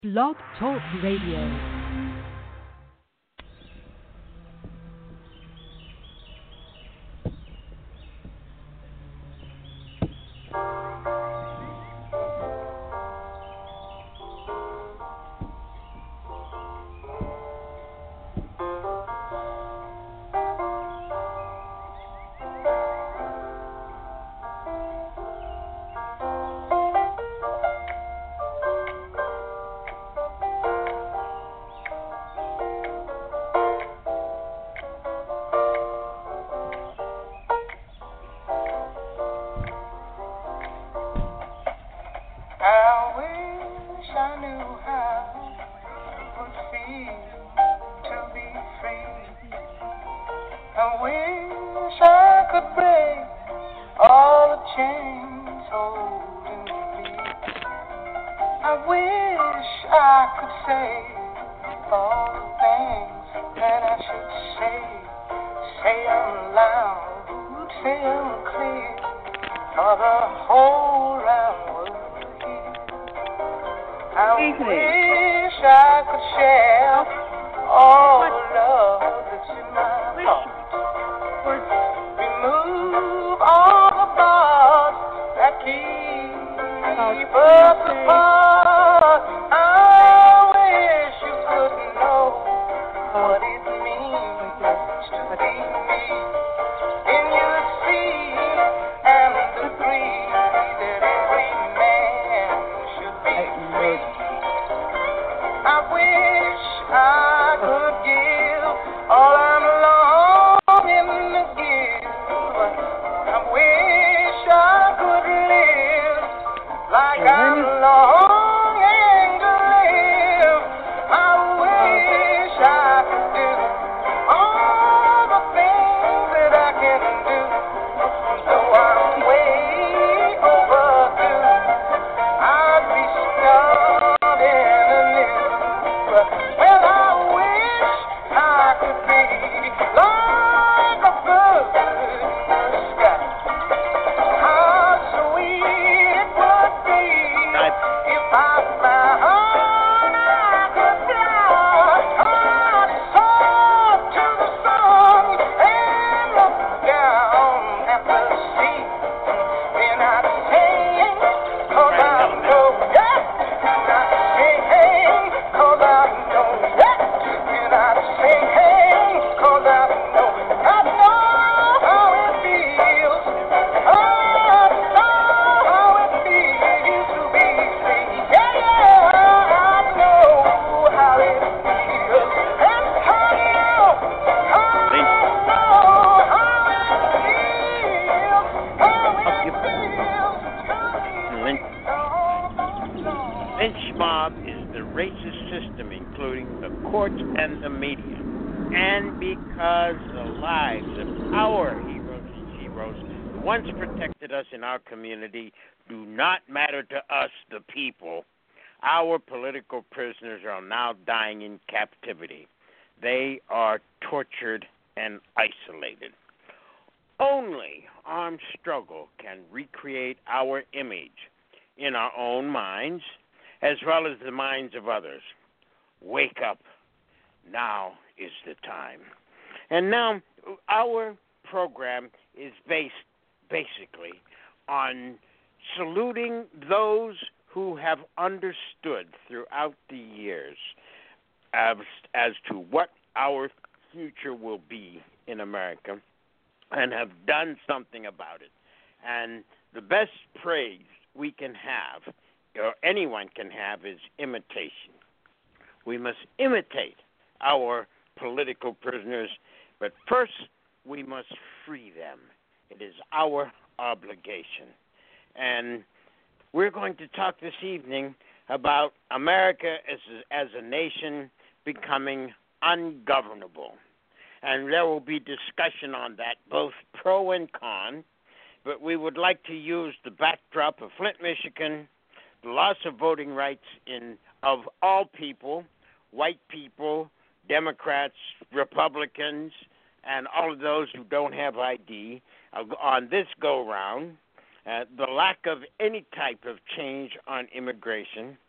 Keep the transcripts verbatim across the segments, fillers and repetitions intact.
Blog Talk Radio. About America as a, as a nation becoming ungovernable. And there will be discussion on that, both pro and con. But we would like to use the backdrop of Flint, Michigan, the loss of voting rights in of all people, white people, Democrats, Republicans, and all of those who don't have I D uh, on this go-round. Uh, the lack of any type of change on immigration,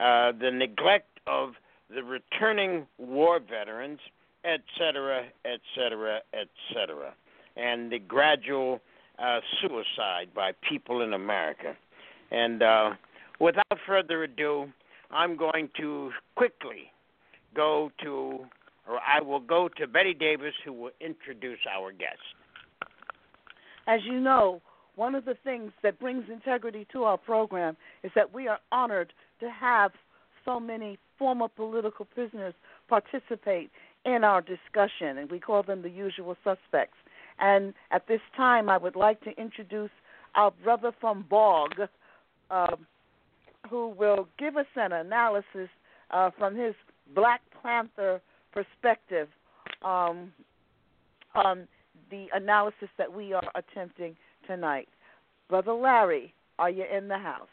uh, the neglect of the returning war veterans, et cetera, et cetera, et cetera, and the gradual uh, suicide by people in America. And uh, without further ado, I'm going to quickly go to, or I will go to Betty Davis, who will introduce our guest. As you know, one of the things that brings integrity to our program is that we are honored to have so many former political prisoners participate in our discussion, and we call them the usual suspects. And at this time, I would like to introduce our brother from Bog, uh, who will give us an analysis uh, from his Black Panther perspective um, on the analysis that we are attempting tonight. Brother Larry, are you in the house?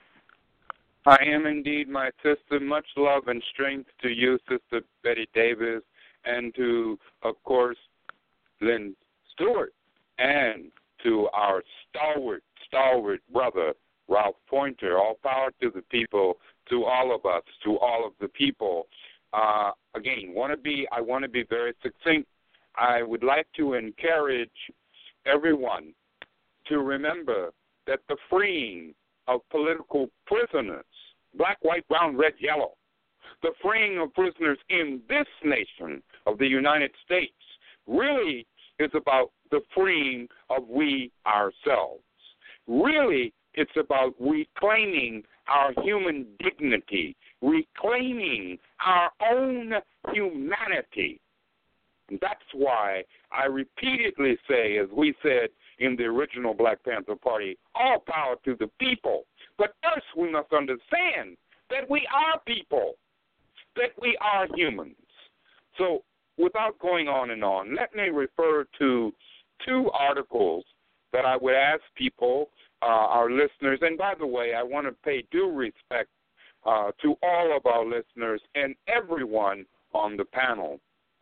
I am indeed, my sister. Much love and strength to you, Sister Betty Davis, and to, of course, Lynn Stewart, and to our stalwart, stalwart brother, Ralph Pointer. All power to the people, to all of us, to all of the people. Uh, again, want to be, I want to be very succinct. I would like to encourage everyone to remember that the freeing of political prisoners, black, white, brown, red, yellow, the freeing of prisoners in this nation of the United States really is about the freeing of we ourselves. Really, it's about reclaiming our human dignity, reclaiming our own humanity. And that's why I repeatedly say, as we said in the original Black Panther Party, all power to the people. But first we must understand that we are people, that we are humans. So without going on and on, let me refer to two articles that I would ask people, uh, our listeners, and by the way, I want to pay due respect uh, to all of our listeners and everyone on the panel.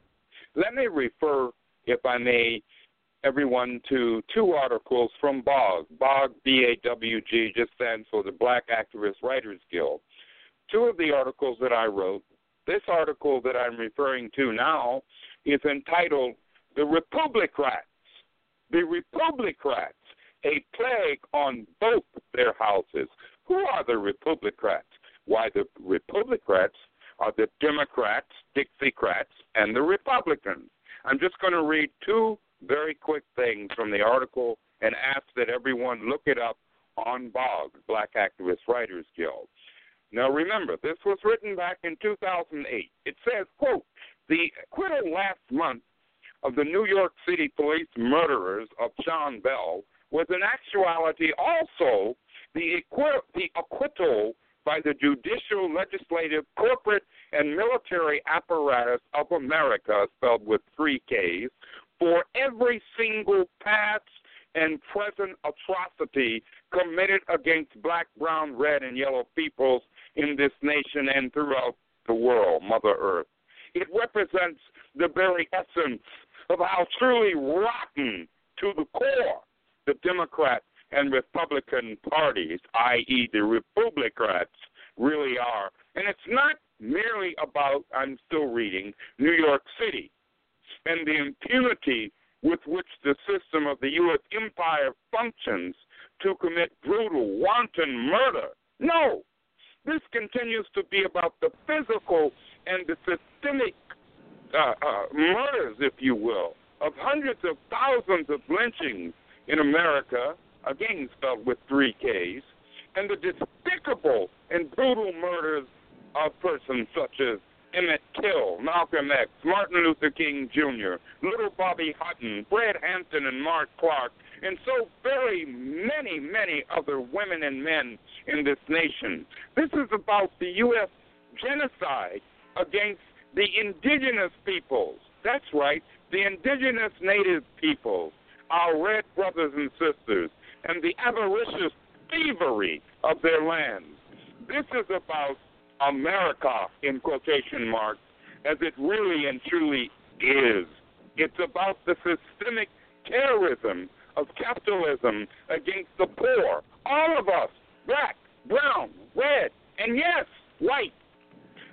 Let me refer, if I may, everyone to two articles from BAWG. BAWG, B A W G, just stands for the Black Activist Writers Guild. Two of the articles that I wrote, this article that I'm referring to now is entitled The Republicrats. The Republicrats, a plague on both their houses. Who are the Republicrats? Why, the Republicrats are the Democrats, Dixiecrats, and the Republicans. I'm just going to read two very quick things from the article and ask that everyone look it up on BAWG, Black Activist Writers Guild. Now remember, this was written back in two thousand eight. It says, quote, the acquittal last month of the New York City police murderers of Sean Bell was in actuality also the, acqu- the acquittal by the judicial, legislative, corporate, and military apparatus of America, spelled with three Ks, for every single past and present atrocity committed against black, brown, red, and yellow peoples in this nation and throughout the world, Mother Earth. It represents the very essence of how truly rotten to the core the Democrat and Republican parties, that is the Republicrats, really are. And it's not merely about, I'm still reading, New York City and the impunity with which the system of the U S empire functions to commit brutal, wanton murder. No, this continues to be about the physical and the systemic uh, uh, murders, if you will, of hundreds of thousands of lynchings in America, again spelled with three Ks, and the despicable and brutal murders of persons such as Emmett Till, Malcolm X, Martin Luther King Junior, Little Bobby Hutton, Fred Hampton, and Mark Clark, and so very many, many other women and men in this nation. This is about the U S genocide against the indigenous peoples. That's right, the indigenous native peoples, our red brothers and sisters, and the avaricious thievery of their lands. This is about America, in quotation marks, as it really and truly is. It's about the systemic terrorism of capitalism against the poor. All of us, black, brown, red, and yes, white,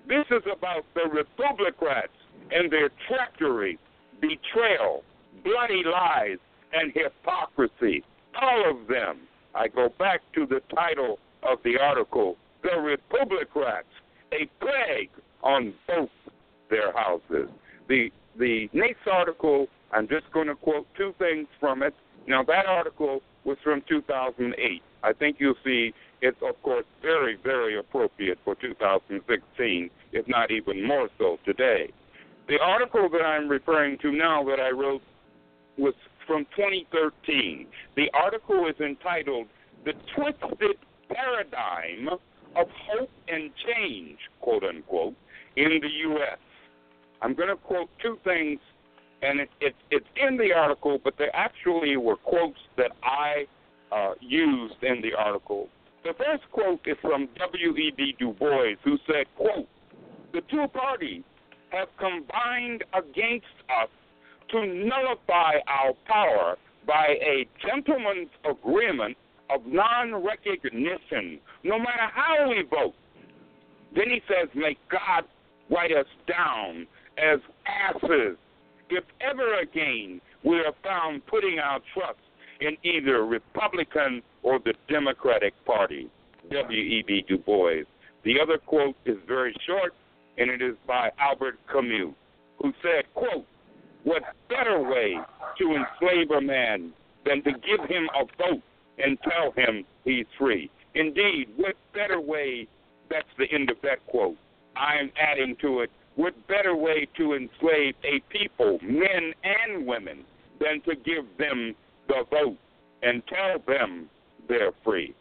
This is about the Republicrats and their treachery, betrayal, bloody lies, and hypocrisy. All of them. I go back to the title of the article, The Republicrats, a plague on both their houses. The the next article, I'm just going to quote two things from it. Now, that article was from two thousand eight. I think you'll see it's, of course, very, very appropriate for two thousand sixteen, if not even more so today. The article that I'm referring to now that I wrote was from twenty thirteen. The article is entitled, The Twisted Paradigm of Hope and Change, quote unquote, in the U S I'm going to quote two things, and it, it, it's in the article, but they actually were quotes that I uh, used in the article. The first quote is from W E B Du Bois, who said, quote, the two parties have combined against us to nullify our power by a gentleman's agreement of non-recognition, no matter how we vote. Then he says, may God write us down as asses if ever again we are found putting our trust in either Republican or the Democratic Party. W E B Du Bois. The other quote is very short, and it is by Albert Camus, who said, quote, what better way to enslave a man than to give him a vote and tell him he's free? Indeed, what better way, that's the end of that quote. I'm adding to it, what better way to enslave a people, men and women, than to give them the vote and tell them they're free?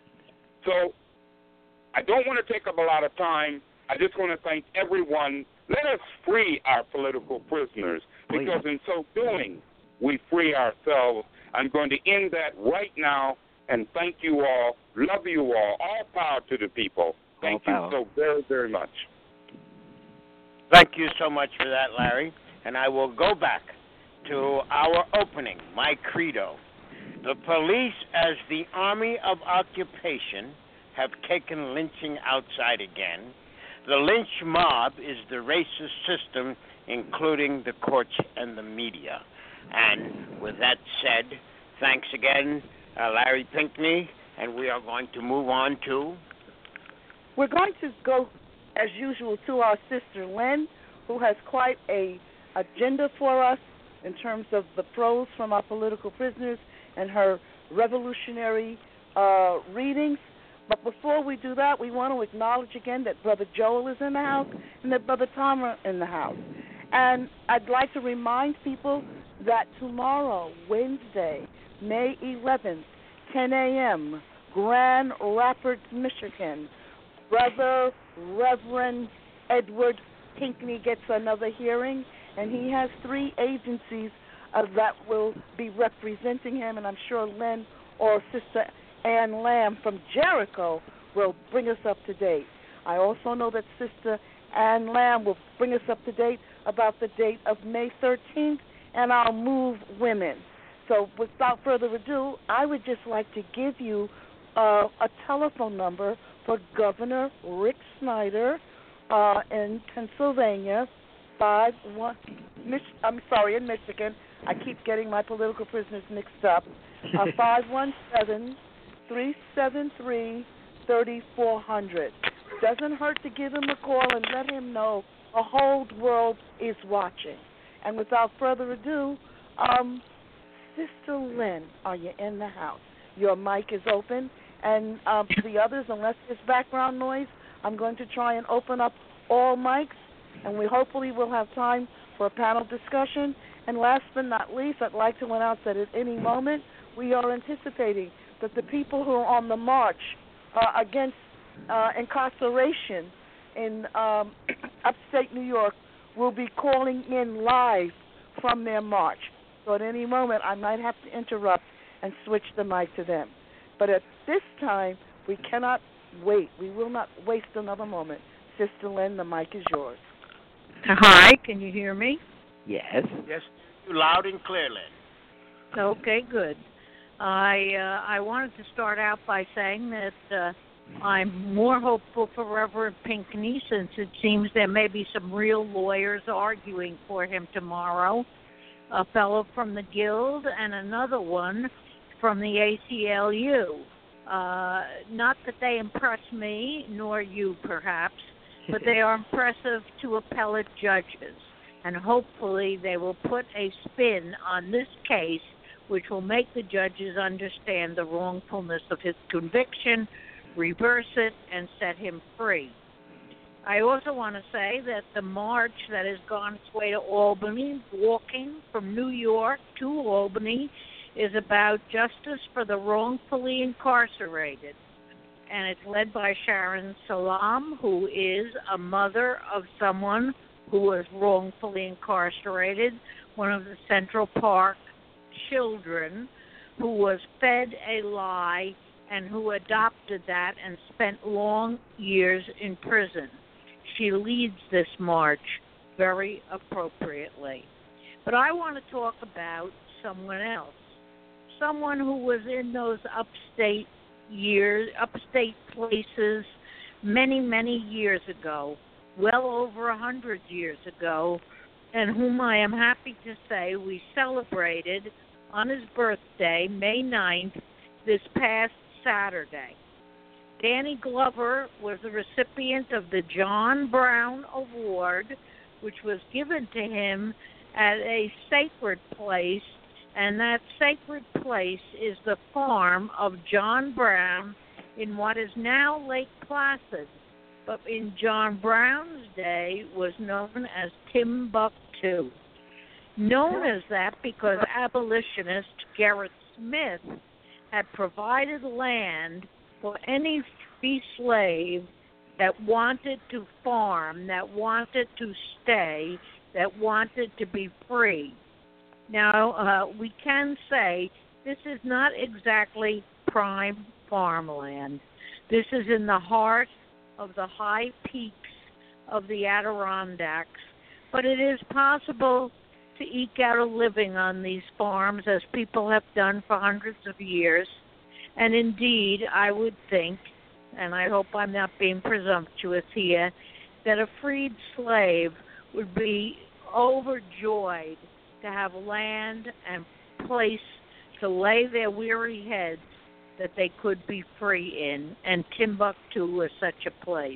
So I don't want to take up a lot of time. I just want to thank everyone. Let us free our political prisoners, because in so doing, we free ourselves. I'm going to end that right now and thank you all, love you all, all power to the people. Thank you so very, very much. Thank you so much for that, Larry. And I will go back to our opening, my credo. The police, as the army of occupation, have taken lynching outside again. The lynch mob is the racist system, including the courts and the media. And with that said, thanks again, uh, Larry Pinckney, and we are going to move on to... We're going to go, as usual, to our sister Lynn, who has quite a agenda for us in terms of the prose from our political prisoners and her revolutionary uh, readings. But before we do that, we want to acknowledge again that Brother Joel is in the house and that Brother Tom are in the house. And I'd like to remind people that tomorrow, Wednesday, May eleventh, ten a.m., Grand Rapids, Michigan, Brother Reverend Edward Pinckney gets another hearing, and he has three agencies uh, that will be representing him, and I'm sure Lynn or Sister Ann Lamb from Jericho will bring us up to date. I also know that Sister Ann Lamb will bring us up to date about the date of May thirteenth and our Move Women. So without further ado, I would just like to give you uh, a telephone number for Governor Rick Snyder uh, in Pennsylvania, five one. Mich- I'm sorry, in Michigan. I keep getting my political prisoners mixed up. Uh, five one seven, three seven three, three four zero zero. Doesn't hurt to give him a call and let him know the whole world is watching. And without further ado, um, Sister Lynn, are you in the house? Your mic is open. And um, the others, unless there's background noise, I'm going to try and open up all mics, and we hopefully will have time for a panel discussion. And last but not least, I'd like to announce that at any moment we are anticipating that the people who are on the march uh, against uh, incarceration in um, upstate New York will be calling in live from their march. So at any moment I might have to interrupt and switch the mic to them. But at this time, we cannot wait. We will not waste another moment. Sister Lynn, the mic is yours. Hi, can you hear me? Yes. Yes, loud and clear, Lynn. Okay, good. I uh, I wanted to start out by saying that uh, I'm more hopeful for Reverend Pinckney since it seems there may be some real lawyers arguing for him tomorrow. A fellow from the Guild and another one from the A C L U. Uh, not that they impress me, nor you perhaps, but they are impressive to appellate judges. And hopefully they will put a spin on this case which will make the judges understand the wrongfulness of his conviction, reverse it, and set him free. I also want to say that the march that has gone its way to Albany, walking from New York to Albany, is about justice for the wrongfully incarcerated. And it's led by Sharon Salam, who is a mother of someone who was wrongfully incarcerated, one of the Central Park children who was fed a lie and who adopted that and spent long years in prison. She leads this march very appropriately. But I want to talk about someone else, someone who was in those upstate years, upstate places many, many years ago, well over a hundred years ago, and whom I am happy to say we celebrated on his birthday, May ninth, this past Saturday. Danny Glover was the recipient of the John Brown Award, which was given to him at a sacred place, and that sacred place is the farm of John Brown in what is now Lake Placid, but in John Brown's day was known as Timbuktu. Known as that because abolitionist Gerrit Smith had provided land for any free slave that wanted to farm, that wanted to stay, that wanted to be free. Now, uh, we can say this is not exactly prime farmland. This is in the heart of the high peaks of the Adirondacks, but it is possible to eke out a living on these farms, as people have done for hundreds of years. And indeed, I would think, and I hope I'm not being presumptuous here, that a freed slave would be overjoyed to have land and place to lay their weary heads that they could be free in, and Timbuktu was such a place.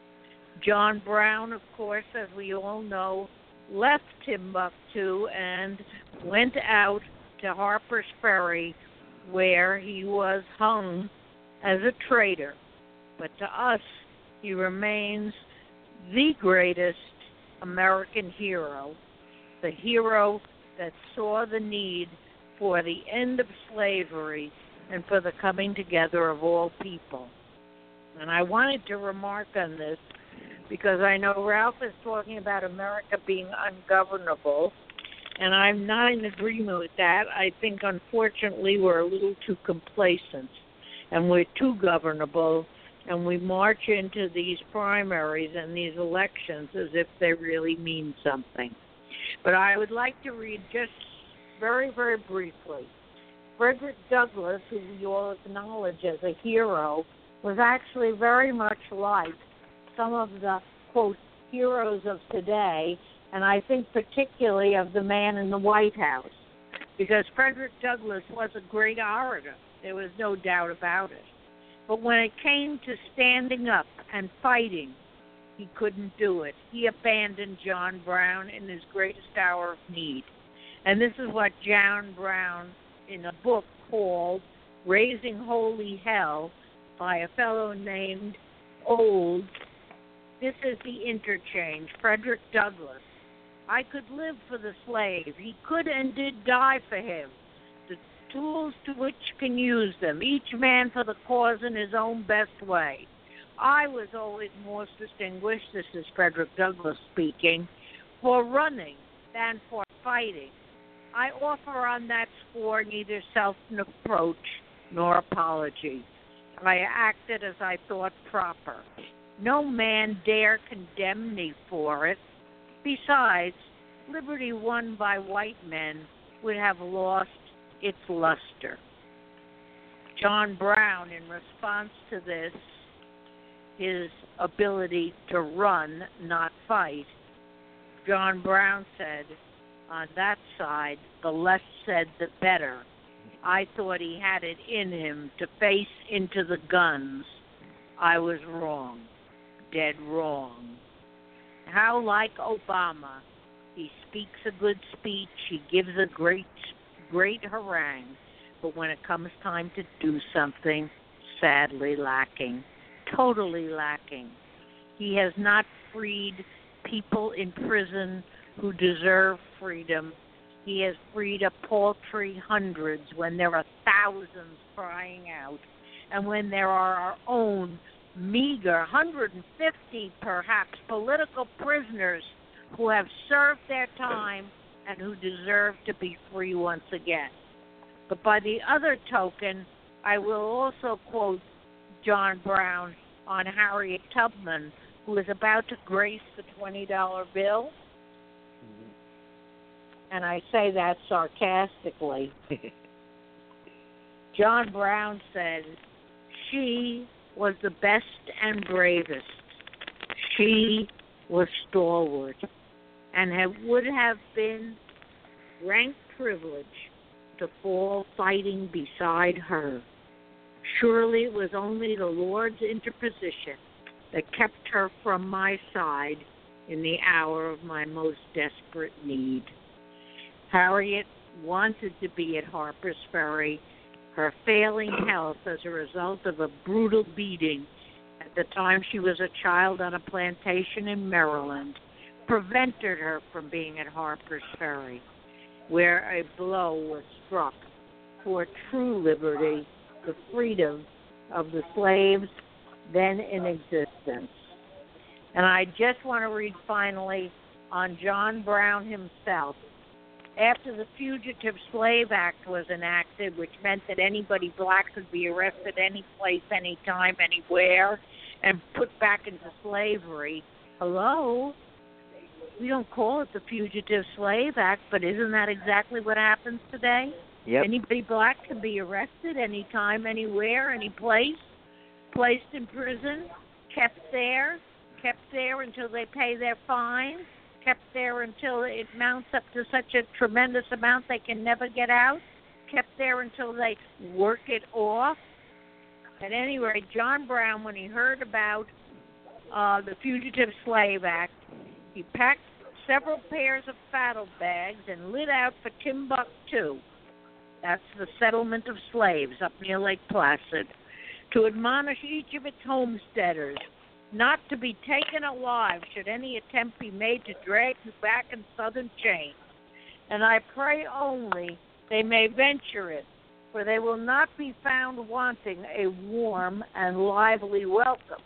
John Brown, of course, as we all know, left Timbuktu and went out to Harper's Ferry, where he was hung as a traitor. But to us, he remains the greatest American hero, the hero that saw the need for the end of slavery and for the coming together of all people. And I wanted to remark on this because I know Ralph is talking about America being ungovernable, and I'm not in agreement with that. I think, unfortunately, we're a little too complacent, and we're too governable, and we march into these primaries and these elections as if they really mean something. But I would like to read just very, very briefly. Frederick Douglass, who we all acknowledge as a hero, was actually very much like some of the, quote, heroes of today, and I think particularly of the man in the White House, because Frederick Douglass was a great orator. There was no doubt about it. But when it came to standing up and fighting, he couldn't do it. He abandoned John Brown in his greatest hour of need. And this is what John Brown, in a book called Raising Holy Hell by a fellow named Olds, this is the interchange. Frederick Douglass. I could live for the slave. He could and did die for him. The tools to which can use them, each man for the cause in his own best way. I was always most distinguished, this is Frederick Douglass speaking, for running than for fighting. I offer on that score neither self-reproach nor apology. I acted as I thought proper. No man dare condemn me for it. Besides, liberty won by white men would have lost its luster. John Brown, in response to this, his ability to run, not fight. John Brown said, on that side, the less said, the better. I thought he had it in him to face into the guns. I was wrong, dead wrong. How like Obama, he speaks a good speech, he gives a great, great harangue, but when it comes time to do something, sadly lacking, totally lacking. He has not freed people in prison who deserve freedom. He has freed a paltry hundreds when there are thousands crying out, and when there are our own meager one hundred fifty perhaps political prisoners who have served their time and who deserve to be free once again. But by the other token, I will also quote John Brown on Harriet Tubman, who is about to grace the twenty dollar bill. And I say that sarcastically. John Brown said, she was the best and bravest. She was stalwart, and have, would have been rank privilege to fall fighting beside her. Surely it was only the Lord's interposition that kept her from my side in the hour of my most desperate need. Harriet wanted to be at Harper's Ferry. Her failing health as a result of a brutal beating at the time she was a child on a plantation in Maryland prevented her from being at Harper's Ferry, where a blow was struck for true liberty, the freedom of the slaves then in existence. And I just want to read finally on John Brown himself. After the Fugitive Slave Act was enacted, which meant that anybody black could be arrested any place, any time, anywhere, and put back into slavery, hello? We don't call it the Fugitive Slave Act, but isn't that exactly what happens today? Yep. Anybody black can be arrested anytime, anywhere, any place, placed in prison, kept there, kept there until they pay their fine, kept there until it mounts up to such a tremendous amount they can never get out, kept there until they work it off. At any rate, John Brown, when he heard about uh, the Fugitive Slave Act, he packed several pairs of saddlebags and lit out for Timbuktu, that's the settlement of slaves up near Lake Placid, to admonish each of its homesteaders not to be taken alive should any attempt be made to drag you back in southern chains. And I pray only they may venture it, for they will not be found wanting a warm and lively welcome.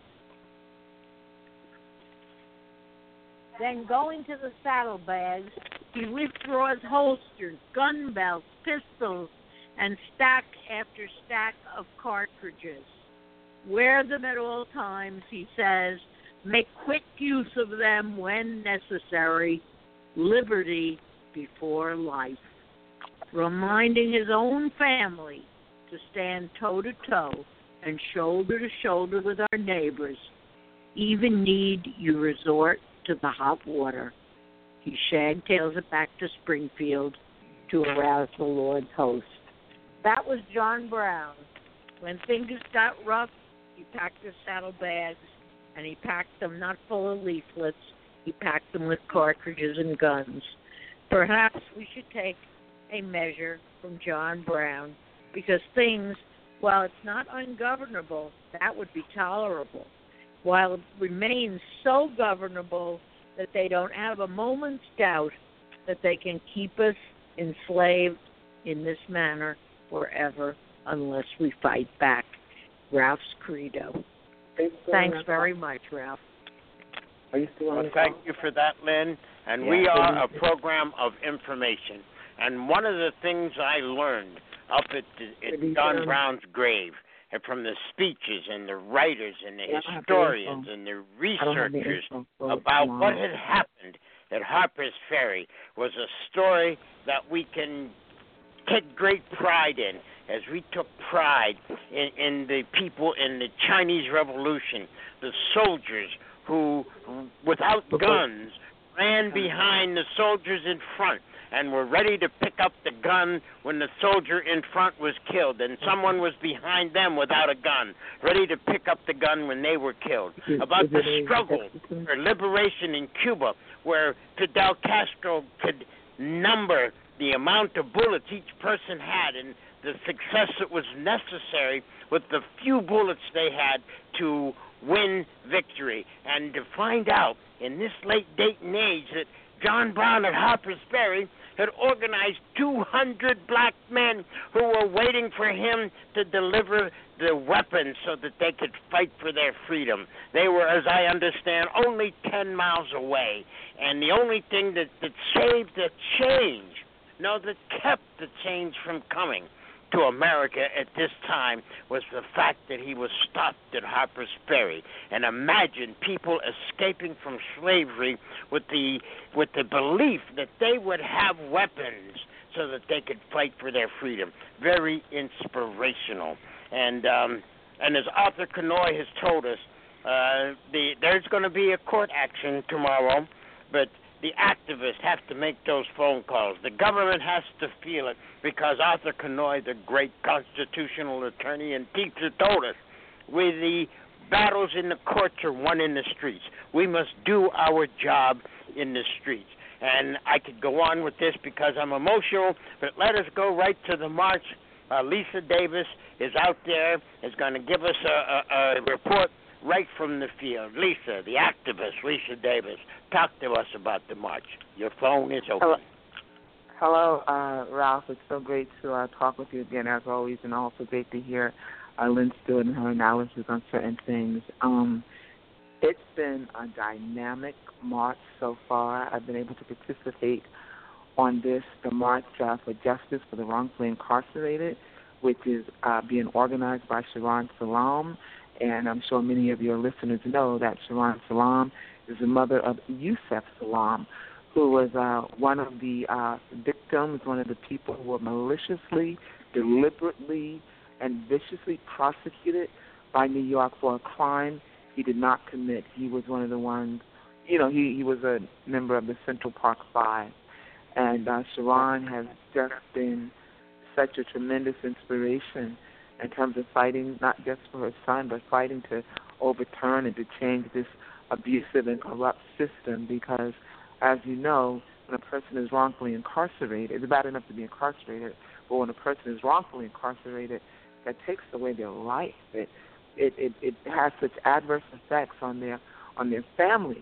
Then going to the saddlebags, he withdraws holsters, gun belts, pistols, and stack after stack of cartridges. Wear them at all times, he says. Make quick use of them when necessary. Liberty before life. Reminding his own family to stand toe-to-toe and shoulder-to-shoulder with our neighbors. Even need you resort to the hot water. He shagtails it back to Springfield to arouse the Lord's host. That was John Brown. When things got rough, he packed his saddlebags, and he packed them not full of leaflets. He packed them with cartridges and guns. Perhaps we should take a measure from John Brown, because things, while it's not ungovernable, that would be tolerable. While it remains so governable that they don't have a moment's doubt that they can keep us enslaved in this manner forever unless we fight back. Ralph's credo. Thanks very much, Ralph. Are you still on well, the thank call? you for that, Lynn. And Yeah, we are a please. program of information. And one of the things I learned up at, the, at John Brown's grave, and from the speeches and the writers and the Yeah, historians and the researchers about what had happened at Harper's Ferry, was a story that we can take great pride in, as we took pride in, in the people in the Chinese Revolution, the soldiers who, without guns, ran behind the soldiers in front and were ready to pick up the gun when the soldier in front was killed, and someone was behind them without a gun, ready to pick up the gun when they were killed. About the struggle for liberation in Cuba, where Fidel Castro could number the amount of bullets each person had and the success that was necessary with the few bullets they had to win victory. And to find out in this late date and age that John Brown at Harper's Ferry had organized two hundred black men who were waiting for him to deliver the weapons so that they could fight for their freedom. They were, as I understand, only ten miles away. And the only thing that, that saved the change, no, that kept the change from coming to America at this time, was the fact that he was stopped at Harper's Ferry. And imagine people escaping from slavery with the with the belief that they would have weapons so that they could fight for their freedom. Very inspirational. And um, and as Arthur Kanoy has told us, uh, the there's going to be a court action tomorrow, but the activists have to make those phone calls. The government has to feel it, because Arthur Kanoy, the great constitutional attorney and teacher, told us, with the battles in the courts are won in the streets. We must do our job in the streets. And I could go on with this because I'm emotional, but let us go right to the march. Uh, Lisa Davis is out there, is going to give us a, a, a report right from the field. Lisa, the activist, Lisa Davis, talk to us about the march. Your phone is open. Hello, Hello uh, Ralph. It's so great to uh, talk with you again, as always, and also great to hear uh, Lynn Stewart and her analysis on certain things. Um, it's been a dynamic march so far. I've been able to participate on this, the March uh, for Justice for the Wrongfully Incarcerated, which is uh, being organized by Sharon Salam. And I'm sure many of your listeners know that Sharon Salam is the mother of Yusef Salam, who was uh, one of the uh, victims, one of the people who were maliciously, deliberately, and viciously prosecuted by New York for a crime he did not commit. He was one of the ones, you know, he, he was a member of the Central Park Five. And uh, Sharon has just been such a tremendous inspiration in terms of fighting not just for her son, but fighting to overturn and to change this abusive and corrupt system. Because, as you know, when a person is wrongfully incarcerated, it's bad enough to be incarcerated, but when a person is wrongfully incarcerated, that takes away their life. It it, it, it has such adverse effects on their on their families.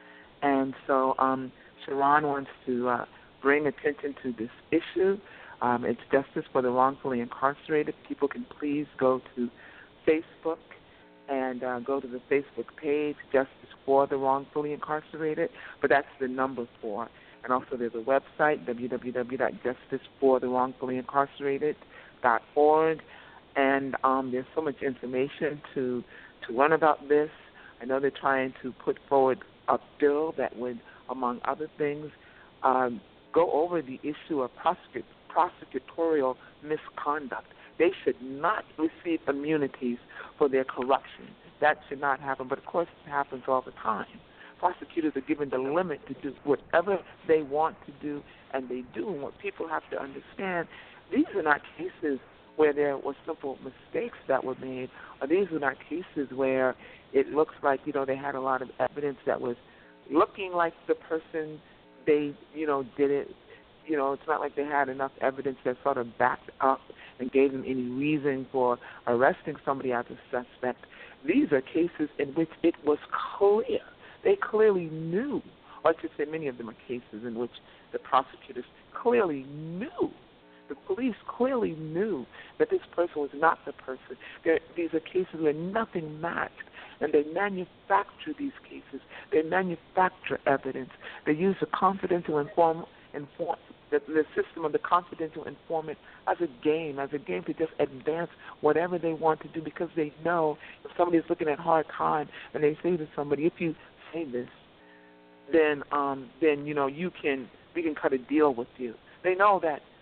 And so um, Sharon wants to uh, bring attention to this issue. Um, it's Justice for the Wrongfully Incarcerated. People can please go to Facebook and uh, go to the Facebook page, Justice for the Wrongfully Incarcerated, but that's the number four. And also there's a website, w w w dot justice for the wrongfully incarcerated dot org, and um, there's so much information to, to learn about this. I know they're trying to put forward a bill that would, among other things, um, go over the issue of prosecute prosecutorial misconduct. They should not receive immunities for their corruption. That should not happen, but of course it happens all the time. Prosecutors are given the limit to do whatever they want to do, and they do. And what people have to understand, these are not cases where there were simple mistakes that were made, or these are not cases where it looks like, you know, they had a lot of evidence that was looking like the person they, you know, did it. You know, it's not like they had enough evidence that sort of backed up and gave them any reason for arresting somebody as a suspect. These are cases in which it was clear. They clearly knew, or I should say many of them are cases in which the prosecutors clearly knew, the police clearly knew that this person was not the person. They're, these are cases where nothing matched, and they manufacture these cases. They manufacture evidence. They use the confidential inform, inform the, the system of the confidential informant as a game, as a game to just advance whatever they want to do, because they know if somebody is looking at hard time and they say to somebody, if you say this, then um, then you know you can we can cut a deal with you. They know that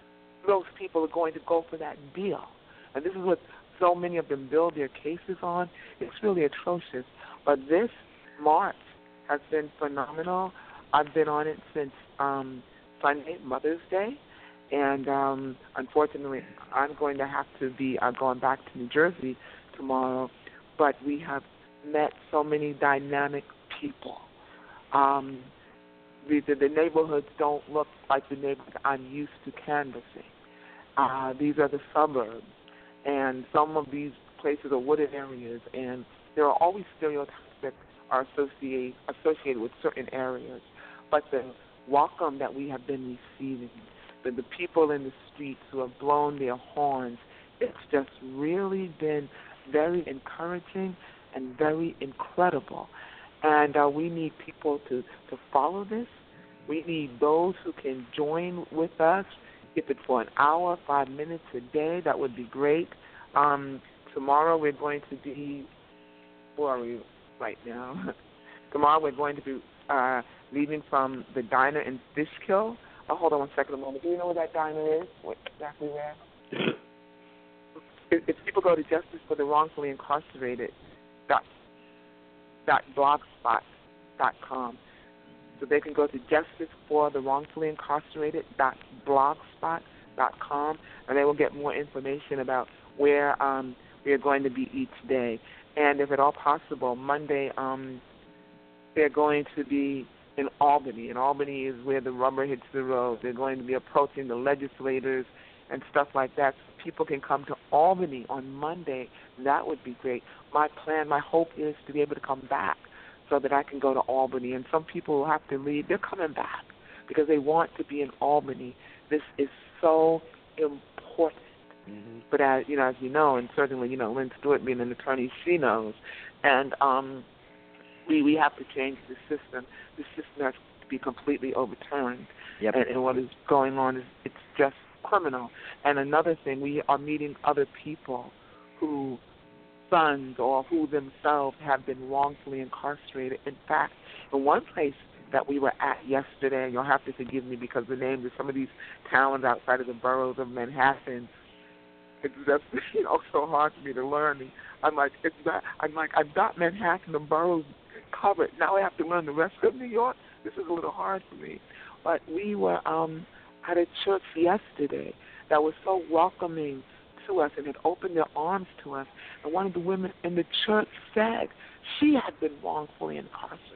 those people are going to go for that deal. And this is what so many of them build their cases on. It's really atrocious. But this march has been phenomenal. I've been on it since um, Sunday, Mother's Day. And um, unfortunately, I'm going to have to be uh, going back to New Jersey tomorrow. But we have met so many dynamic people. Um, the, the, the neighborhoods don't look like the neighborhoods I'm used to canvassing. Uh, these are the suburbs. And some of these places are wooded areas. And there are always stereotypes that are associate, associated with certain areas. But the welcome that we have been receiving, the, the people in the streets who have blown their horns, it's just really been very encouraging and very incredible. And uh, we need people to, to follow this. We need those who can join with us. If it's for an hour, five minutes a day, that would be great. Um, tomorrow we're going to be, where are we right now? Tomorrow we're going to be uh, leaving from the diner in Fishkill. Oh, hold on one second, a moment. Do you know where that diner is? What, exactly where? if, if people go to Justice for the Wrongfully Incarcerated dot, dot blogspot dot com, so they can go to Justice for the Wrongfully Incarcerated dot blogspot dot com, and they will get more information about where um, we are going to be each day. And if at all possible, Monday um, they're going to be in Albany. And Albany is where the rubber hits the road. They're going to be approaching the legislators and stuff like that. So people can come to Albany on Monday. That would be great. My plan, my hope is to be able to come back so that I can go to Albany. And some people will have to leave. They're coming back because they want to be in Albany. This is so important. Mm-hmm. But as you know, as you know, and certainly you know, Lynn Stewart being an attorney, she knows, and um, we we have to change the system. The system has to be completely overturned. Yep. And, and what is going on is it's just criminal. And another thing, we are meeting other people who sons or who themselves have been wrongfully incarcerated. In fact, in one place that we were at yesterday, and you'll have to forgive me because the names of some of these towns outside of the boroughs of Manhattan, it's just, you know, so hard for me to learn. I'm like, it's not, I'm like, I've got Manhattan, the boroughs covered. Now I have to learn the rest of New York. This is a little hard for me. But we were um, at a church yesterday that was so welcoming to us and had opened their arms to us. And one of the women in the church said she had been wrongfully incarcerated.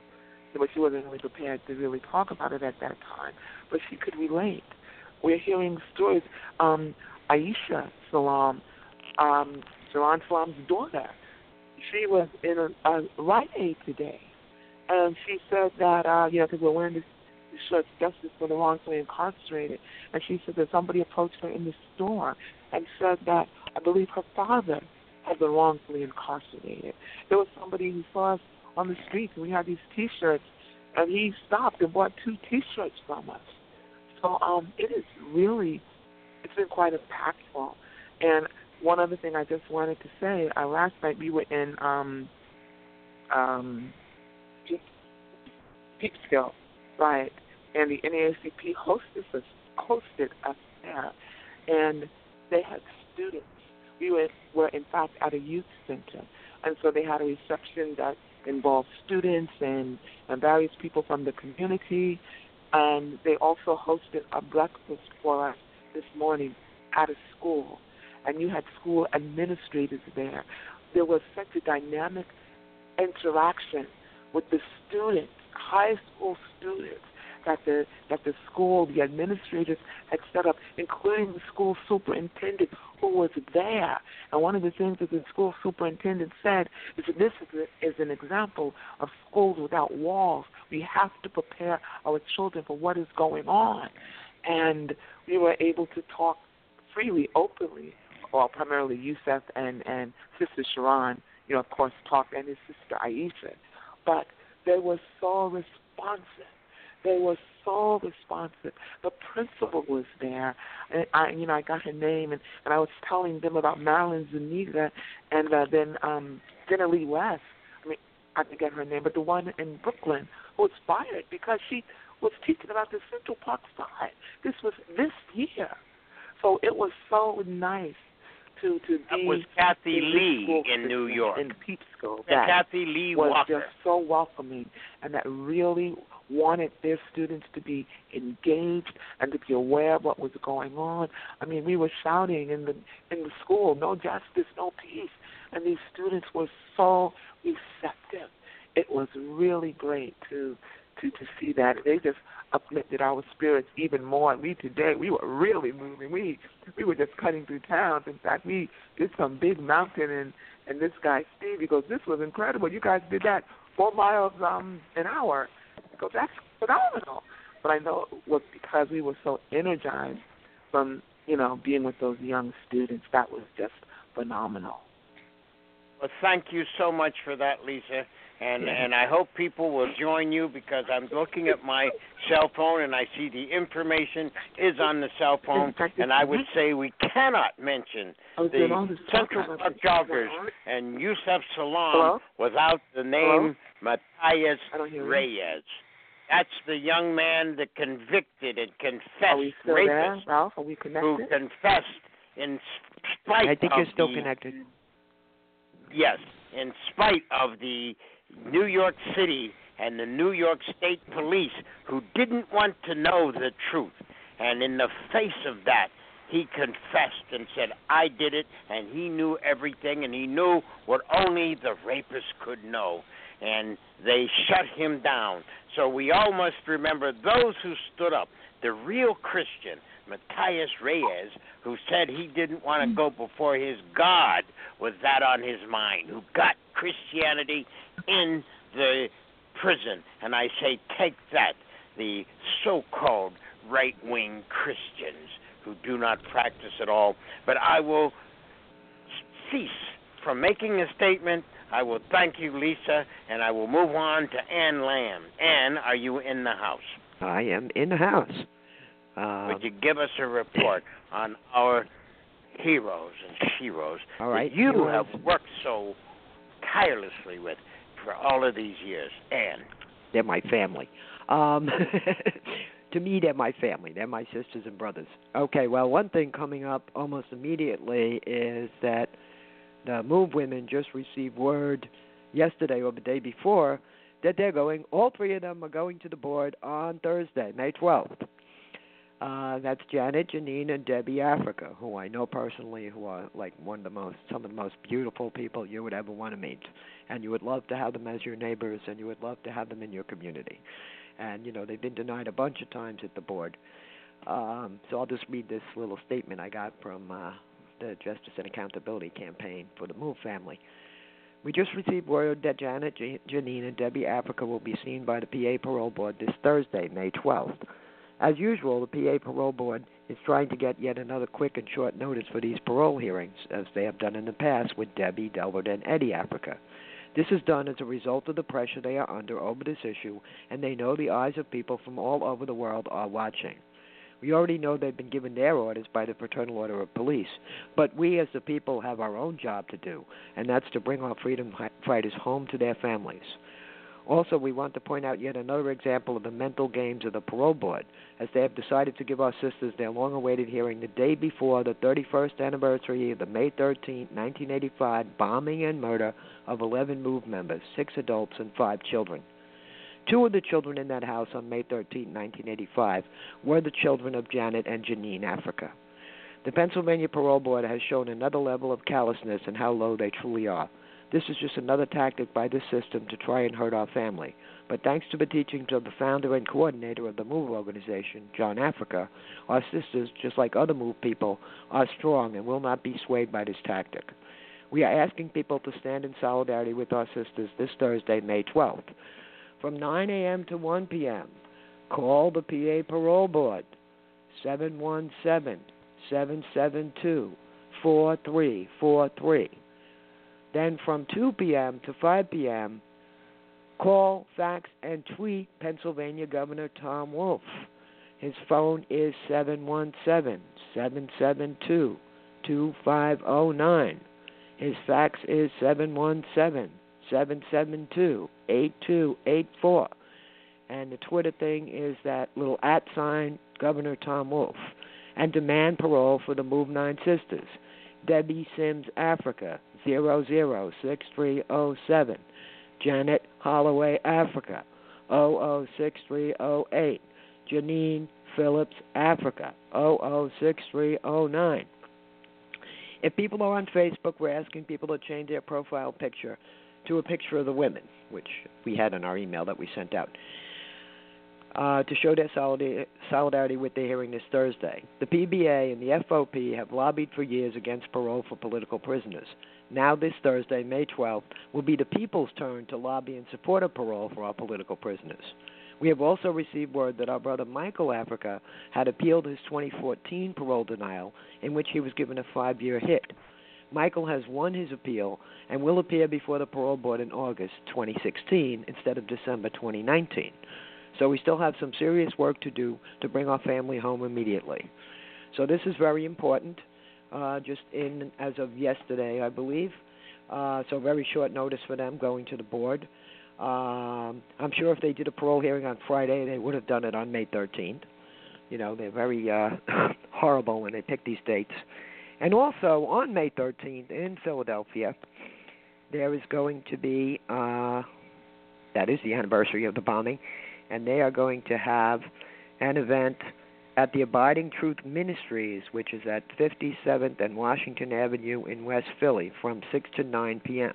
But she wasn't really prepared to really talk about it at that time. But she could relate. We're hearing stories. Um, Aisha Salam, um, Sharon Salam's daughter, she was in a, a Rite Aid today. And she said that, uh, you know, because we're wearing this shirt, Justice for the Wrongfully Incarcerated, and she said that somebody approached her in the store and said that I believe her father had been wrongfully incarcerated. There was somebody who saw us on the street, and we had these T-shirts, and he stopped and bought two T-shirts from us. So um, it is really, it's been quite impactful. And one other thing I just wanted to say, uh, last night we were in um, um, Peekskill, right, and the N double A C P hosted us, hosted us there, and they had students. We were, were, in fact, at a youth center, and so they had a reception that involved students and, and various people from the community, and they also hosted a breakfast for us this morning at a school, and you had school administrators there. There was such a dynamic interaction with the students, high school students, that the that the school, the administrators had set up, including the school superintendent who was there. And one of the things that the school superintendent said is that this is, a, is an example of schools without walls. We have to prepare our children for what is going on. And we were able to talk freely, openly, or primarily Yusef and, and Sister Sharon, you know, of course, talked, and his sister Aisha. But they were so responsive. They were so responsive. The principal was there, and I, you know, I got her name, and, and I was telling them about Marilyn Zuniga, and uh, then um, Jenna Lee West. I mean, I forget her name, but the one in Brooklyn who was fired because she was teaching about the Central Park Five. This was this year, So it was so nice to to That be was Kathy in this Lee school in New system, York. in Peep School. Yeah, That Kathy Lee was Walker. just so welcoming, and that really wanted their students to be engaged and to be aware of what was going on. I mean, we were shouting in the in the school, "No justice, no peace," and these students were so receptive. It was really great to to to see that. They just uplifted our spirits even more. And we today, we were really moving. We we were just cutting through towns. In fact, we did some big mountain, and and this guy Steve, he goes, "This was incredible. You guys did that four miles um an hour." He goes, "That's phenomenal." But I know it was because we were so energized from, you know, being with those young students. That was just phenomenal. Well, thank you so much for that, Lisa. And Yeah. and I hope people will join you, because I'm looking at my cell phone and I see the information is on the cell phone. And I would say we cannot mention the Central Park Joggers and Yusef Salaam Hello? without the name Matthias I don't hear you. Reyes. That's the young man that convicted and Are we confessed still there, rapist Ralph? Are we who connected? confessed in spite I think of you're still the, connected. Yes, in spite of the New York City and the New York State Police, who didn't want to know the truth. And in the face of that, he confessed and said, "I did it," and he knew everything, and he knew what only the rapist could know. And they shut him down. So we all must remember those who stood up. The real Christian, Matthias Reyes, who said he didn't want to go before his God with that on his mind, who got Christianity in the prison. And I say, take that, the so-called right-wing Christians who do not practice at all. But I will cease from making a statement. I will thank you, Lisa, and I will move on to Ann Lamb. Ann, are you in the house? I am in the house. Um, Would you give us a report on our heroes and sheroes all right. that you Heroes. have worked so tirelessly with for all of these years? Ann. They're my family. Um, to me, they're my family. They're my sisters and brothers. Okay, well, one thing coming up almost immediately is that the Move women just received word yesterday or the day before that they're going, all three of them are going to the board on Thursday, May twelfth. Uh, that's Janet, Janine, and Debbie Africa, who I know personally, who are like one of the most, some of the most beautiful people you would ever want to meet. And you would love to have them as your neighbors, and you would love to have them in your community. And, you know, they've been denied a bunch of times at the board. Um, so I'll just read this little statement I got from uh, the Justice and Accountability Campaign for the Move family. We just received word that Janet, J- Janine, and Debbie Africa will be seen by the P A Parole Board this Thursday, May twelfth. As usual, the P A Parole Board is trying to get yet another quick and short notice for these parole hearings, as they have done in the past with Debbie, Delbert, and Eddie Africa. This is done as a result of the pressure they are under over this issue, and they know the eyes of people from all over the world are watching. We already know they've been given their orders by the Fraternal Order of Police, but we as the people have our own job to do, and that's to bring our freedom fighters home to their families. Also, we want to point out yet another example of the mental games of the parole board, as they have decided to give our sisters their long-awaited hearing the day before the thirty-first anniversary of the May thirteenth, nineteen eighty-five bombing and murder of eleven MOVE members, six adults and five children. Two of the children in that house on May thirteenth, nineteen eighty-five, were the children of Janet and Janine Africa. The Pennsylvania Parole Board has shown another level of callousness and how low they truly are. This is just another tactic by this system to try and hurt our family. But thanks to the teachings of the founder and coordinator of the MOVE organization, John Africa, our sisters, just like other MOVE people, are strong and will not be swayed by this tactic. We are asking people to stand in solidarity with our sisters this Thursday, May twelfth. From nine a.m. to one p.m., call the P A Parole Board, seven one seven, seven seven two, four three four three. Then from two p.m. to five p.m., call, fax, and tweet Pennsylvania Governor Tom Wolf. His phone is seven one seven, seven seven two, two five zero nine. His fax is seven one seven, seven seven two, eight two eight four. And the Twitter thing is that little at sign, Governor Tom Wolf. and demand parole for the Move nine sisters. Debbie Sims, Africa, zero zero six three zero seven. Janet Holloway, Africa, zero zero six three zero eight. Janine Phillips, Africa, zero zero six three zero nine. If people are on Facebook, we're asking people to change their profile picture to a picture of the women, which we had in our email that we sent out, uh, to show their solidarity with the hearing this Thursday. The P B A and the F O P have lobbied for years against parole for political prisoners. Now this Thursday, May twelfth, will be the people's turn to lobby in support of parole for our political prisoners. We have also received word that our brother Michael, Africa, had appealed his twenty fourteen parole denial, in which he was given a five-year hit. Michael has won his appeal and will appear before the parole board in August twenty sixteen instead of December twenty nineteen. So we still have some serious work to do to bring our family home immediately. So this is very important, uh, just in as of yesterday, I believe. Uh, so very short notice for them going to the board. Um, I'm sure if they did a parole hearing on Friday, they would have done it on May thirteenth. You know, they're very uh, horrible when they pick these dates. And also, on May thirteenth in Philadelphia, there is going to be, uh, that is the anniversary of the bombing, and they are going to have an event at the Abiding Truth Ministries, which is at fifty-seventh and Washington Avenue in West Philly from six to nine p.m.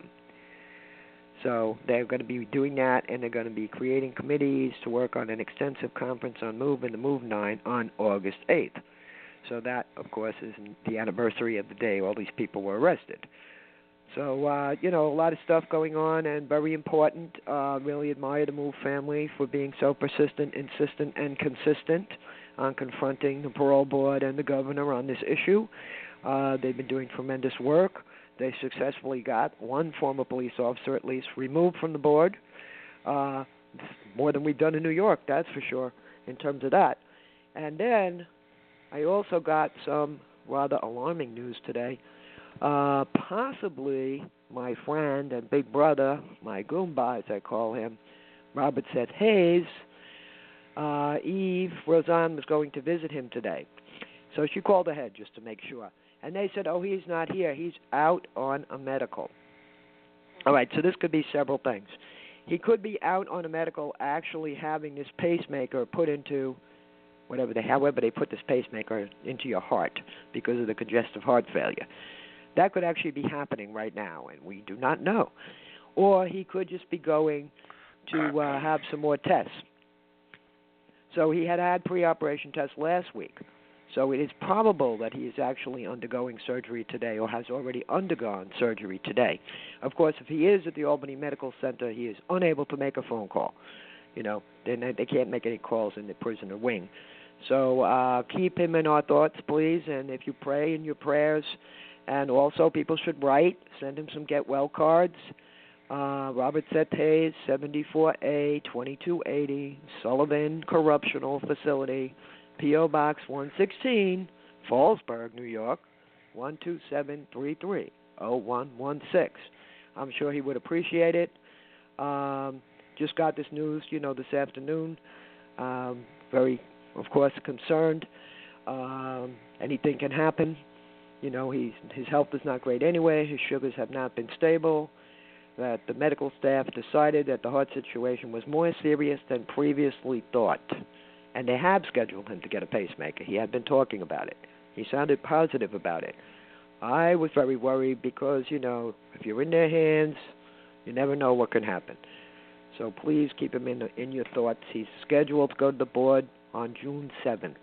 So they're going to be doing that, and they're going to be creating committees to work on an extensive conference on MOVE and the MOVE nine on August eighth. So that, of course, is the anniversary of the day all these people were arrested. So, uh, you know, a lot of stuff going on and very important. Uh, really admire the MOVE family for being so persistent, insistent, and consistent on confronting the parole board and the governor on this issue. Uh, they've been doing tremendous work. They successfully got one former police officer, at least, removed from the board. Uh, more than we've done in New York, that's for sure, in terms of that. And then I also got some rather alarming news today. Uh, possibly my friend and big brother, my Goomba, as I call him, Robert Seth Hayes, uh, Eve Rosanne was going to visit him today. So she called ahead just to make sure. And they said, oh, he's not here. He's out on a medical. All right, so this could be several things. He could be out on a medical actually having this pacemaker put into whatever they, however they put this pacemaker into your heart because of the congestive heart failure. That could actually be happening right now, and we do not know. Or he could just be going to uh, have some more tests. So he had had pre-operation tests last week. So it is probable that he is actually undergoing surgery today or has already undergone surgery today. Of course, if he is at the Albany Medical Center, he is unable to make a phone call. You know, they, they can't make any calls in the prisoner wing. So uh, keep him in our thoughts, please, and if you pray in your prayers, and also people should write, send him some get well cards. Uh, Robert Seth Hayes, seventy-four A, twenty-two eighty, Sullivan Correctional Facility, P O. Box one sixteen, Fallsburg, New York, one two seven three three oh one one six. I'm sure he would appreciate it. Um, just got this news, you know, this afternoon. Um, very, of course, concerned. Um, anything can happen. You know, he's, his health is not great anyway. His sugars have not been stable. That the medical staff decided that the heart situation was more serious than previously thought. And they have scheduled him to get a pacemaker. He had been talking about it. He sounded positive about it. I was very worried because, you know, if you're in their hands, you never know what can happen. So please keep him in the, in your thoughts. He's scheduled to go to the board on June seventh.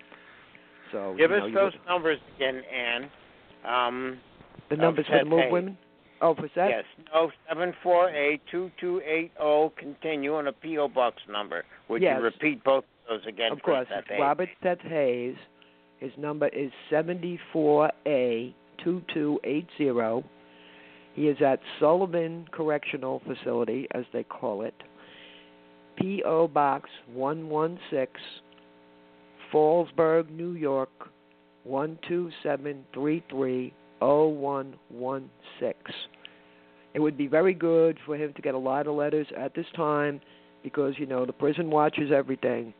So give you us know, those you, numbers again, Ann. Um, the numbers for the MOVE women? Oh, for Seth? Yes. No, seven four eight two two eight zero, continue, on a P O. Box number. Would yes. you repeat both of those again? Of course. Seth Hayes? Robert Seth Hayes. His number is seventy-four A two two eight zero. He is at Sullivan Correctional Facility, as they call it. P O. Box one one six, Fallsburg, New York, one two seven three three oh one one six. It would be very good for him to get a lot of letters at this time because, you know, the prison watches everything.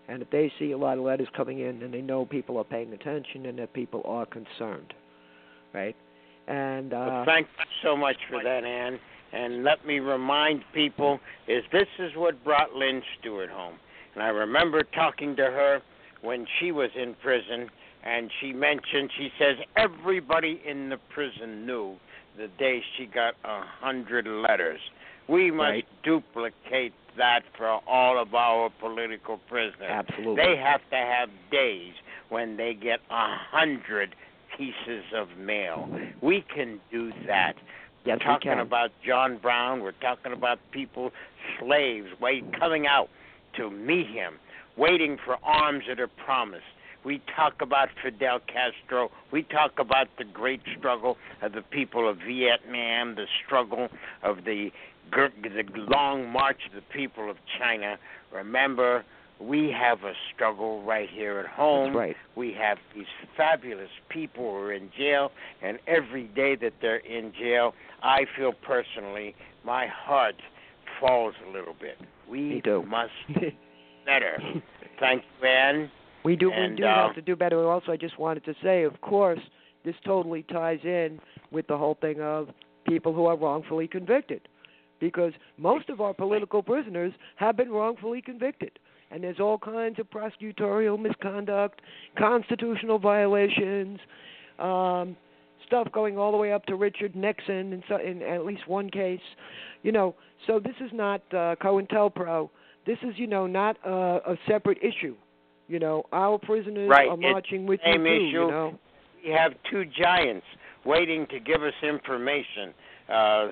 And if they see a lot of letters coming in, then they know people are paying attention and that people are concerned, right? And uh, well, thank you so much for that, Ann. And let me remind people, is this is what brought Lynn Stewart home. And I remember talking to her when she was in prison, and she mentioned, she says, everybody in the prison knew the day she got a hundred letters. We must right. duplicate that for all of our political prisoners. Absolutely. They have to have days when they get a hundred pieces of mail. We can do that. Yes, we're talking we can. about John Brown. We're talking about people, slaves, wait, coming out to meet him, waiting for arms that are promised. We talk about Fidel Castro. We talk about the great struggle of the people of Vietnam, the struggle of the, the long march of the people of China. Remember, we have a struggle right here at home. That's right. We have these fabulous people who are in jail, and every day that they're in jail, I feel personally my heart falls a little bit. We do. must do better. Thank you, Ann. We do. And, we do uh, have to do better. Also, I just wanted to say, of course, this totally ties in with the whole thing of people who are wrongfully convicted, because most of our political prisoners have been wrongfully convicted. And there's all kinds of prosecutorial misconduct, constitutional violations, um, stuff going all the way up to Richard Nixon in, so, in at least one case. You know, so this is not uh, COINTELPRO. This is, you know, not a, a separate issue. You know, our prisoners right. are marching it's with you same too. Issue. You know, we have two giants waiting to give us information. Uh,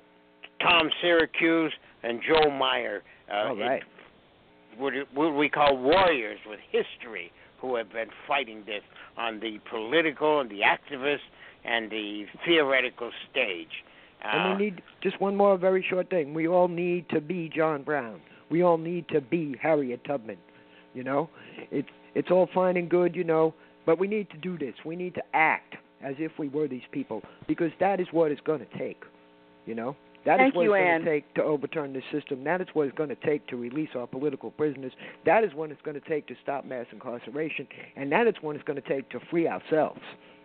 Tom Syracuse and Joe Meyer. Uh, all right. It, what we call warriors with history who have been fighting this on the political and the activist and the theoretical stage. Uh, and we need just one more very short thing. We all need to be John Brown. We all need to be Harriet Tubman. You know, it's it's all fine and good, you know, but we need to do this. We need to act as if we were these people, because that is what it's going to take. You know. That Thank is what you, it's going Ann. to take to overturn this system. That is what it's going to take to release our political prisoners. That is what it's going to take to stop mass incarceration. And that is what it's going to take to free ourselves.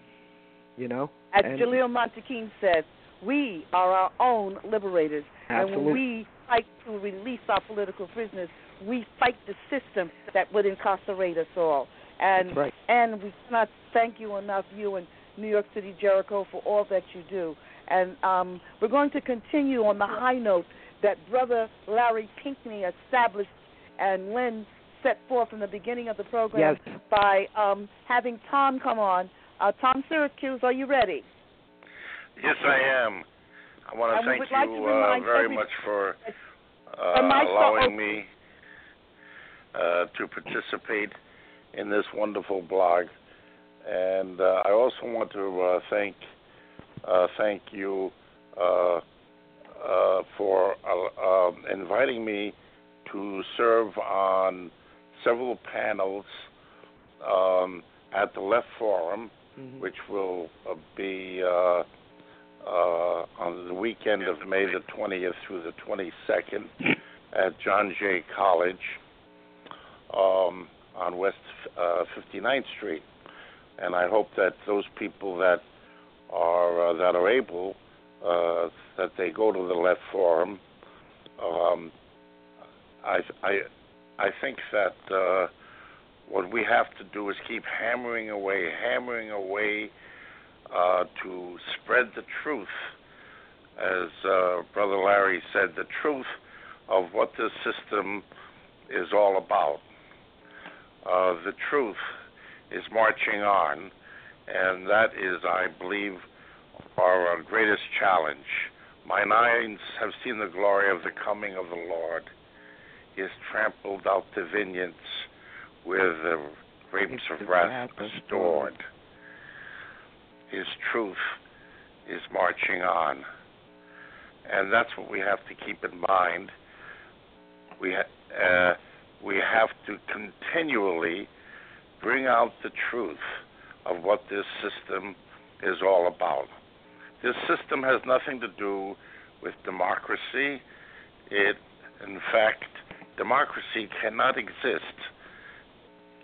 You know? As and, Jaleel Montequin says, we are our own liberators. Absolutely. And when we fight to release our political prisoners, we fight the system that would incarcerate us all. And, That's right. and we cannot thank you enough, you and New York City Jericho, for all that you do. And um, we're going to continue on the high note that Brother Larry Pinckney established and Lynn set forth in the beginning of the program yes. by um, having Tom come on. Uh, Tom Syracuse, are you ready? Yes, I am. I want to and thank like you to uh, very every, much for uh, allowing me uh, to participate in this wonderful blog. And uh, I also want to uh, thank Uh, thank you uh, uh, for uh, uh, inviting me to serve on several panels um, at the Left Forum, mm-hmm. which will uh, be uh, uh, on the weekend of May the twentieth through the twenty-second at John Jay College um, on West uh, fifty-ninth Street. And I hope that those people that are uh, that are able uh, that they go to the Left Forum. Um, I I I think that uh, what we have to do is keep hammering away, hammering away uh, to spread the truth, as uh, Brother Larry said, the truth of what this system is all about. Uh, the truth is marching on. And that is, I believe, our greatest challenge. Mine eyes have seen the glory of the coming of the Lord. He has trampled out the vineyards where the grapes of wrath are stored. His truth is marching on. And that's what we have to keep in mind. We, ha- uh, we have to continually bring out the truth of what this system is all about. This system has nothing to do with democracy. It, in fact, democracy cannot exist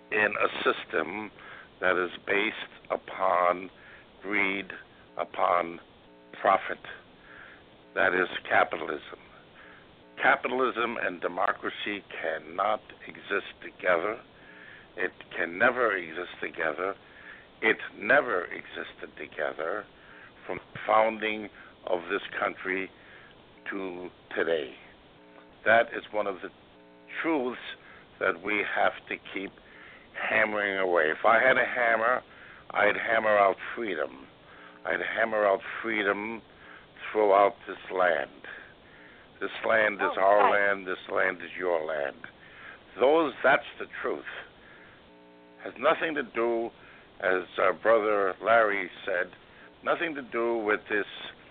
in a system that is based upon greed, upon profit. That is capitalism. Capitalism and democracy cannot exist together. It can never exist together. It never existed together from the founding of this country to today. That is one of the truths that we have to keep hammering away. If I had a hammer, I'd hammer out freedom. I'd hammer out freedom throughout this land. This land is Oh, our right. land. This land is your land. Those, that's the truth. Has nothing to do, as our brother Larry said, nothing to do with this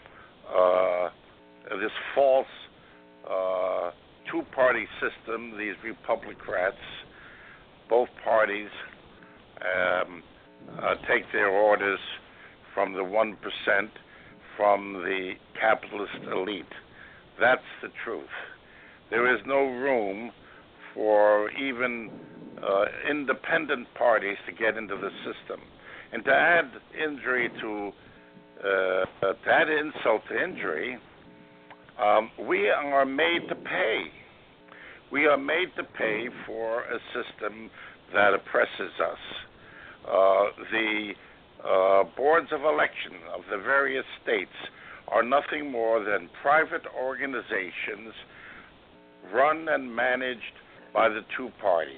uh, this false uh, two-party system. These Republicrats, both parties, um, uh, take their orders from the one percent, from the capitalist elite. That's the truth. There is no room for even uh, independent parties to get into the system. And to add injury to, uh, to add insult to injury, um, we are made to pay. We are made to pay for a system that oppresses us. Uh, the uh, boards of election of the various states are nothing more than private organizations run and managed by the two parties.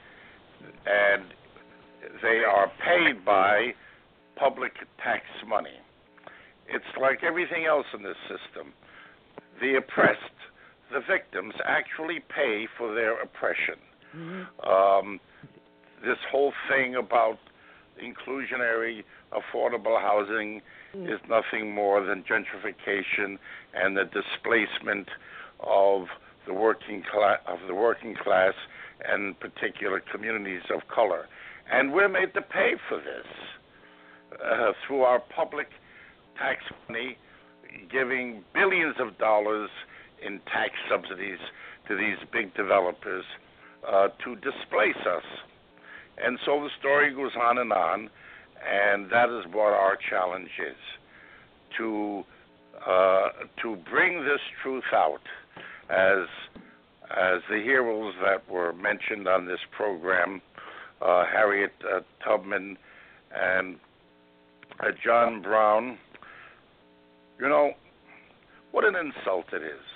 And they are paid by public tax money. It's like everything else in this system. The oppressed, the victims, actually pay for their oppression. Mm-hmm. Um, this whole thing about inclusionary affordable housing mm. is nothing more than gentrification and the displacement of the working class, of the working class and particular communities of color. And we're made to pay for this uh, through our public tax money, giving billions of dollars in tax subsidies to these big developers uh, to displace us. And so the story goes on and on, and that is what our challenge is, to uh, to bring this truth out, as as the heroes that were mentioned on this program, uh, Harriet uh, Tubman and uh, John Brown. You know, what an insult it is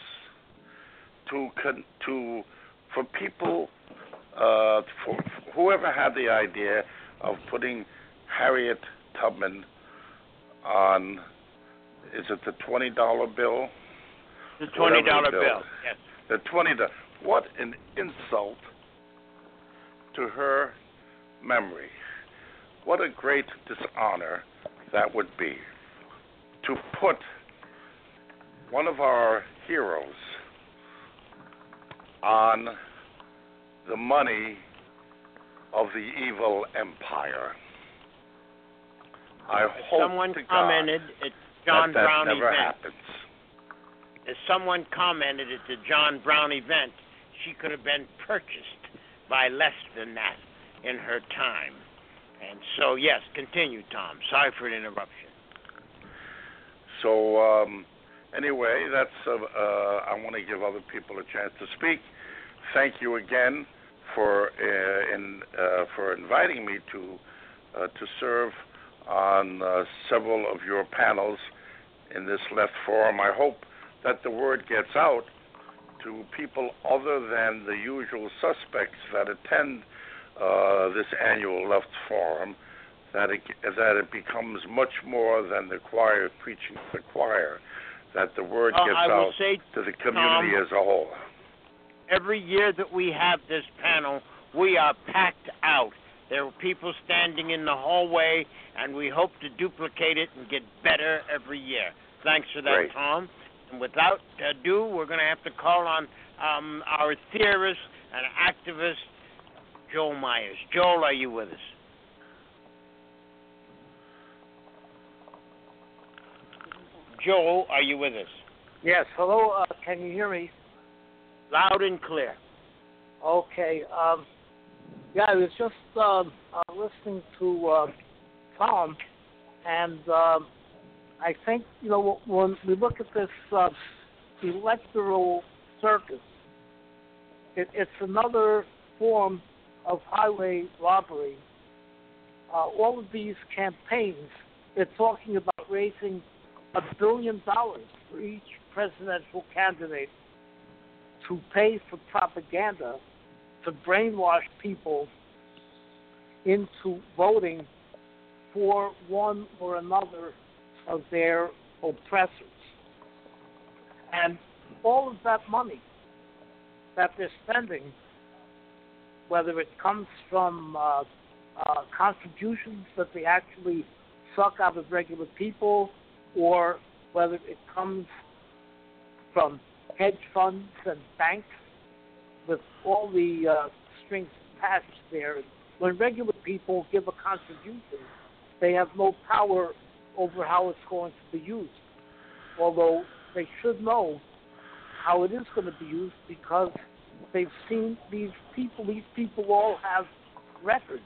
to con- to for people. Uh, for whoever had the idea of putting Harriet Tubman on, is it the twenty dollar bill? The twenty dollar bill. bill. Yes. The twenty dollar. What an insult to her memory. What a great dishonor that would be to put one of our heroes on the money of the evil empire. I hope someone to commented God at John that, that Brown never event. happens. As someone commented at the John Brown event, she could have been purchased by less than that in her time. And so, yes, continue, Tom. Sorry for the interruption. So, um, anyway, that's. Uh, uh, I want to give other people a chance to speak. Thank you again for uh, in, uh, for inviting me to uh, to serve on uh, several of your panels in this Left Forum. I hope that the word gets out to people other than the usual suspects that attend uh, this annual Left Forum, that it, that it becomes much more than the choir preaching to the choir, that the word Uh, gets I will out say, to the community Tom, as a whole. every year that we have this panel, we are packed out. There are people standing in the hallway, and we hope to duplicate it and get better every year. Thanks for that, Great. Tom. And without ado, we're going to have to call on um, our theorist and activist, Joel Myers. Joel, are you with us? Joel, are you with us? Yes. Hello. Uh, can you hear me? Loud and clear. Okay. Um, Yeah, I was just uh, uh, listening to uh, Tom, and uh, I think, you know, when we look at this uh, electoral circus, it, it's another form of highway robbery. Uh, all of these campaigns, they're talking about raising a billion dollars for each presidential candidate to pay for propaganda to brainwash people into voting for one or another of their oppressors. And all of that money that they're spending, whether it comes from uh, uh, contributions that they actually suck out of regular people, or whether it comes from hedge funds and banks with all the uh, strings attached there. When regular people give a contribution, they have no power over how it's going to be used, although they should know how it is going to be used because they've seen these people. These people all have records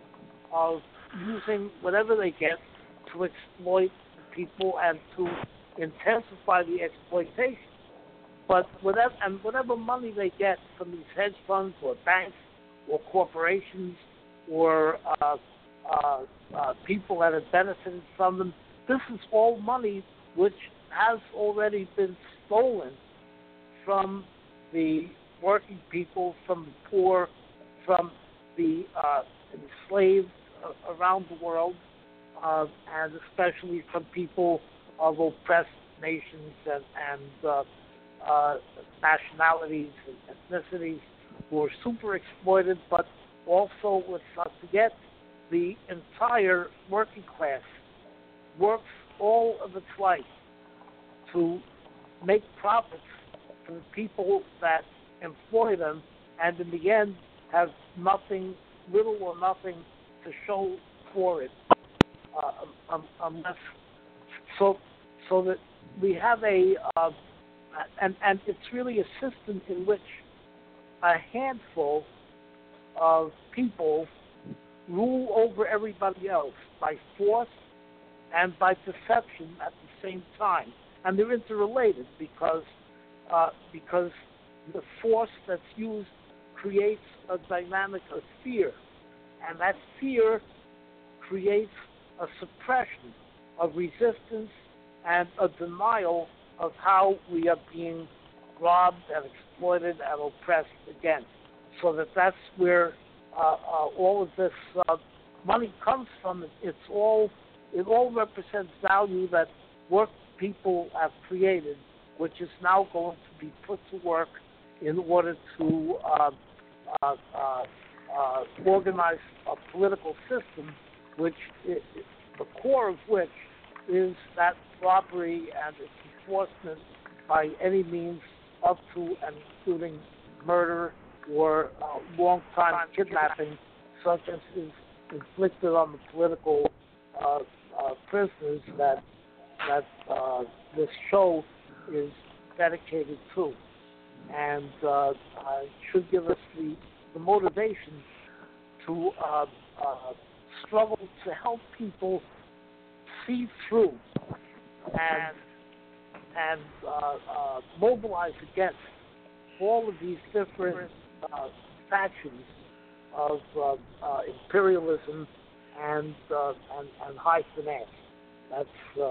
of using whatever they get to exploit people and to intensify the exploitation. But whatever, and whatever money they get from these hedge funds or banks or corporations or uh, uh, uh, people that have benefited from them, this is all money which has already been stolen from the working people, from the poor, from the uh, enslaved uh, around the world, uh, and especially from people of oppressed nations and, and uh, uh, nationalities and ethnicities who are super exploited, but also, let's not forget, the entire working class works all of its life to make profits for the people that employ them, and in the end have nothing, little or nothing to show for it, uh, um, unless so so that we have a uh, and and it's really a system in which a handful of people rule over everybody else by force and by deception at the same time, and they're interrelated because uh, because the force that's used creates a dynamic of fear, and that fear creates a suppression of resistance and a denial of how we are being robbed and exploited and oppressed again. So that that's where uh, uh, all of this uh, money comes from. It's all it all represents value that work people have created, which is now going to be put to work in order to uh, uh, uh, uh, organize a political system, which it, the core of which is that robbery and its enforcement by any means up to and including murder or uh, long-time kidnapping, such as is inflicted on the political uh, uh, prisoners that that uh, this show is dedicated to, and uh, uh, should give us the, the motivation to uh, uh, struggle to help people see through and and uh, uh, mobilize against all of these different uh, factions of uh, uh, imperialism and, uh, and and high finance. That's uh,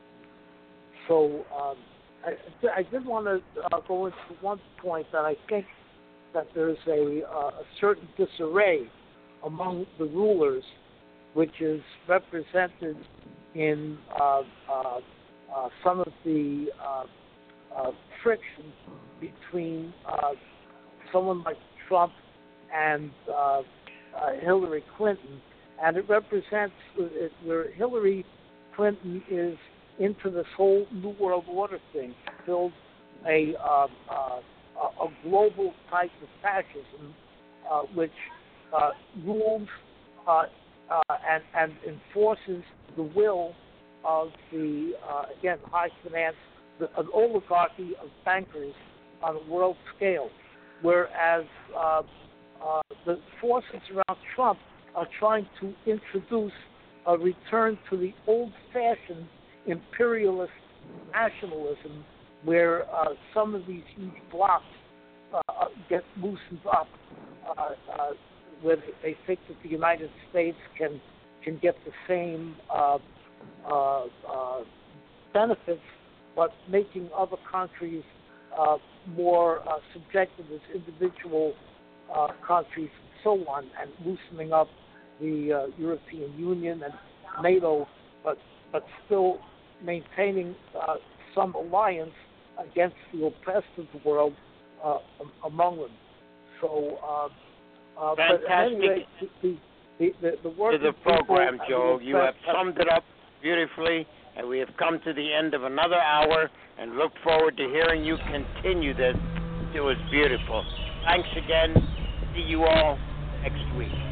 so. Um, I, I did want to uh, go into one point that I think that there's a, uh, a certain disarray among the rulers, which is represented in uh, uh, uh, some of the uh, uh, friction between uh, someone like Trump and uh, uh, Hillary Clinton, and it represents it, where Hillary Clinton is into this whole New World Order thing, to build a, uh, uh, a global type of fascism, uh, which uh, rules uh, uh, and, and enforces the will of the, uh, again, high finance, the, an oligarchy of bankers on a world scale, whereas uh, uh, the forces around Trump are trying to introduce a return to the old-fashioned imperialist nationalism, where uh, some of these huge blocks uh, get loosened up, uh, uh, where they think that the United States can can get the same uh, uh, uh, benefits, but making other countries uh, more uh, subjected as individual uh, countries, and so on, and loosening up the uh, European Union and NATO, but but still maintaining uh, some alliance against the oppressed of the world uh, among them. So, uh, uh, fantastic. But anyway, the, the, the, the work to the program, people, Joe. I mean, you have summed it up beautifully, and we have come to the end of another hour, and look forward to hearing you continue this. It was beautiful. Thanks again. See you all next week.